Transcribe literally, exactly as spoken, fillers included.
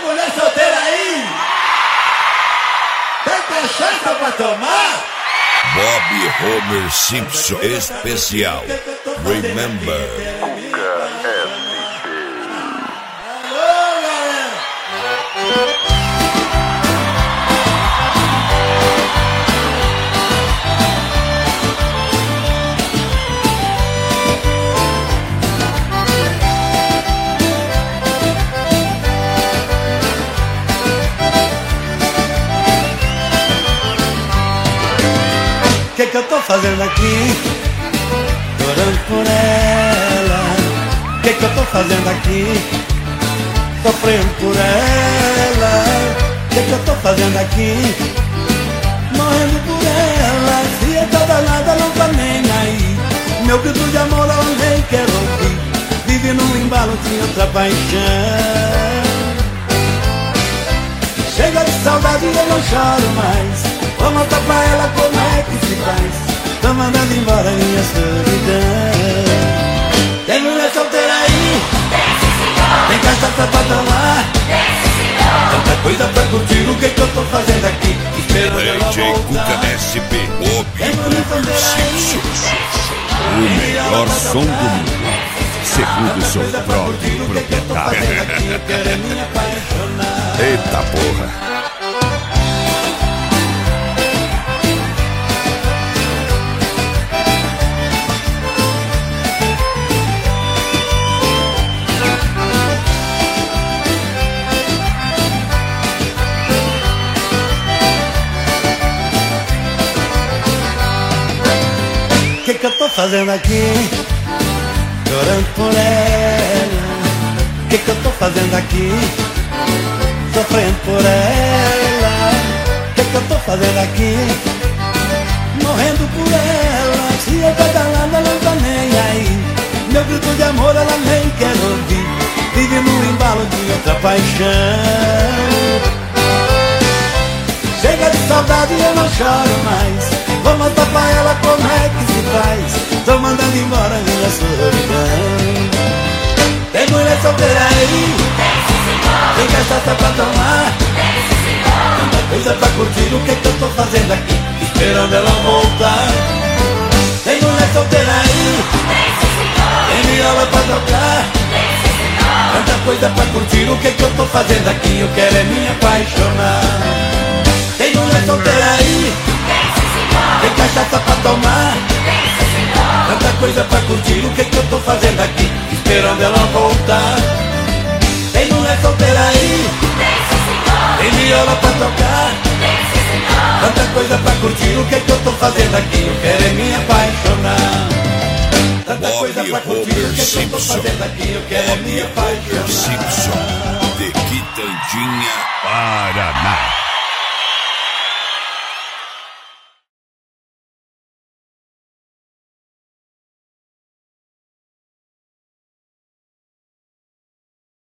mulher solteira aí? Tem cachaça pra tomar? Bob Homer Simpson especial. Remember. Cuca S P. Alô, galera! O que que eu tô fazendo aqui? Chorando por ela. O que que eu tô fazendo aqui? Sofrendo por ela. O que que eu tô fazendo aqui? Morrendo por ela. Se é toda nada, não tá nem aí. Meu grito de amor eu nem quero ouvir. Vive num embalo de outra paixão. Chega de saudade e eu não choro mais. Vou mostrar pra ela como é que se faz. Tô mandando embora minha solidão. Tem mulher solteira aí? Tem cachaça pra tomar? Tanta coisa pra curtir, o que que eu tô fazendo aqui? Esperando ela D J Cuca voltar. S P. Bob Tem mulher Homer solteira aí? Simpson. O melhor som do mundo, segundo seu próprio proprietário. Eu quero é me apaixonar. Eita porra. O que que eu tô fazendo aqui? Chorando por ela. O que que eu tô fazendo aqui? Sofrendo por ela. O que que eu tô fazendo aqui? Morrendo por ela. Se eu tô calada, não tá nem aí. Meu grito de amor ela nem quer ouvir. Vive no embalo de outra paixão. Chega de saudade e eu não choro mais. Vou mostrar pra ela como é que se faz. Tô mandando embora minha solidão. Tem mulher solteira aí? Tem cachaça pra tomar? Tanta coisa pra curtir, o que que eu tô fazendo aqui? Esperando ela voltar. Tem mulher solteira aí? Tem viola pra tocar? Tanta coisa pra curtir, o que que eu tô fazendo aqui? Eu quero é me apaixonar. Tem mulher solteira aí? Tem cachaça pra tomar? Tanta coisa pra curtir, o que que eu tô fazendo aqui? Esperando ela voltar. Tem mulher solteira aí? Tem viola pra tocar? Tanta coisa pra curtir, o que que eu tô fazendo aqui? Eu quero é me apaixonar. Tanta Bob coisa pra curtir, Homer o que que eu tô Simpson. fazendo aqui? Eu quero é me Homer apaixonar. Simpson. De Quitandinha. Paraná.